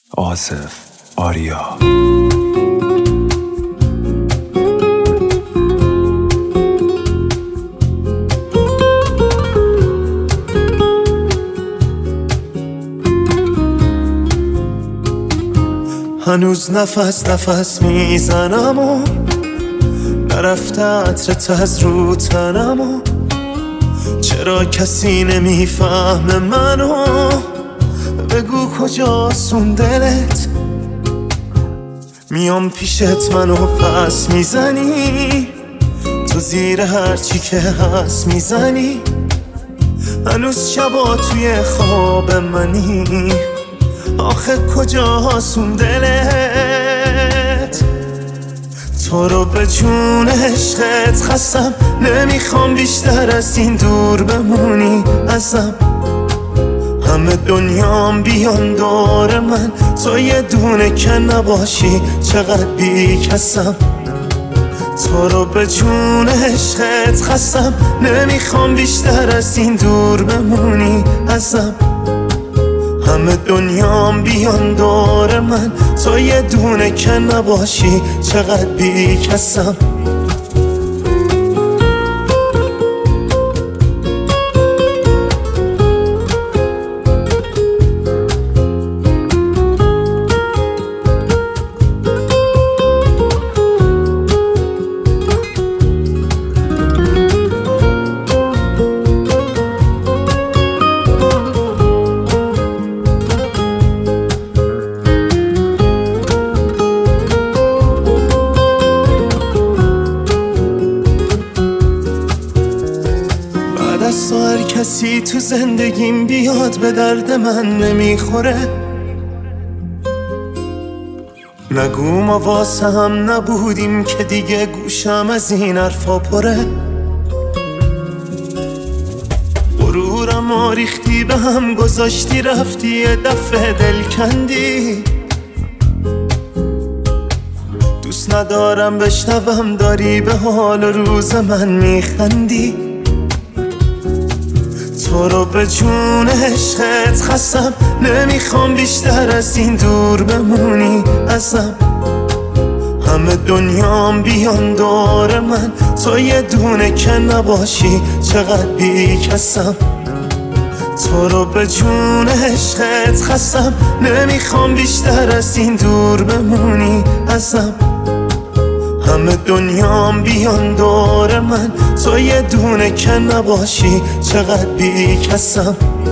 آصف آریا. هنوز نفس میزنم و نرفته عطرت از رو تنم و چرا کسی نمیفهمه منو؟ بگو کجاست اون دلت؟ میام پیشت منو پس میزنی، تو زیر هرچی که هست میزنی. هنوز شبا توی خواب منی، آخه کجاست اون دلت؟ تو رو به جون عشقت خستم، نمیخوام بیشتر از این دور بمونی ازم. همه دنیام بیان دور من، تو یه دونه که نباشی چقدر بی کسم. تو رو به جون عشقت خستم، نمیخوام بیشتر از این دور بمونی ازم. همه دنیام بیان دور من، تو یه دونه که نباشی چقدر بی کسم. از تو هر کسی تو زندگیم بیاد به درد من نمیخوره. نگو ما واسه هم نبودیم که دیگه گوشم از این حرفا پره. غرورم آریختی به هم گذاشتی، رفتی یه دفعه دل کندی. دوست ندارم بشنوم داری به حال روز من میخندی. تو رو به جون عشقت خستم، نمیخوام بیشتر از این دور بمونی ازم. همه دنیام بیان دور من، تو یه دونه که نباشی چقدر بی کسم. تو رو به جون عشقت خستم، نمیخوام بیشتر از این دور بمونی ازم. همه دنیام بیان دور من، تو یه دونه که نباشی چقدر بی کسم.